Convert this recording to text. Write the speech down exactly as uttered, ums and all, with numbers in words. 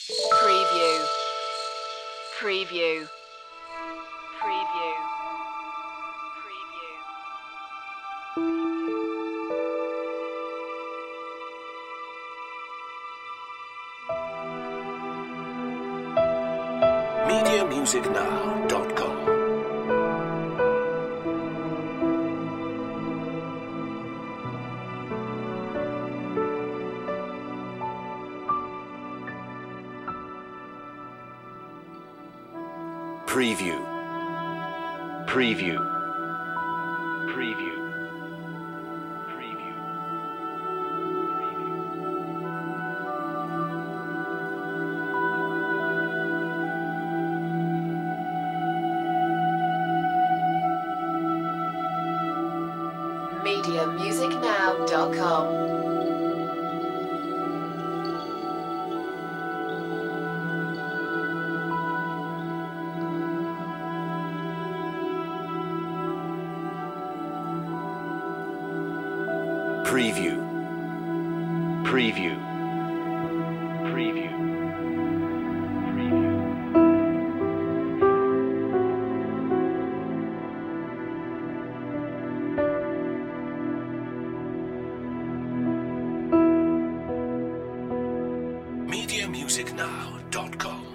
Preview. Preview. Preview. media music now dot com. Preview. Preview. Preview. Preview. media music now dot com. Preview. Preview. Preview. Preview. media music now dot com.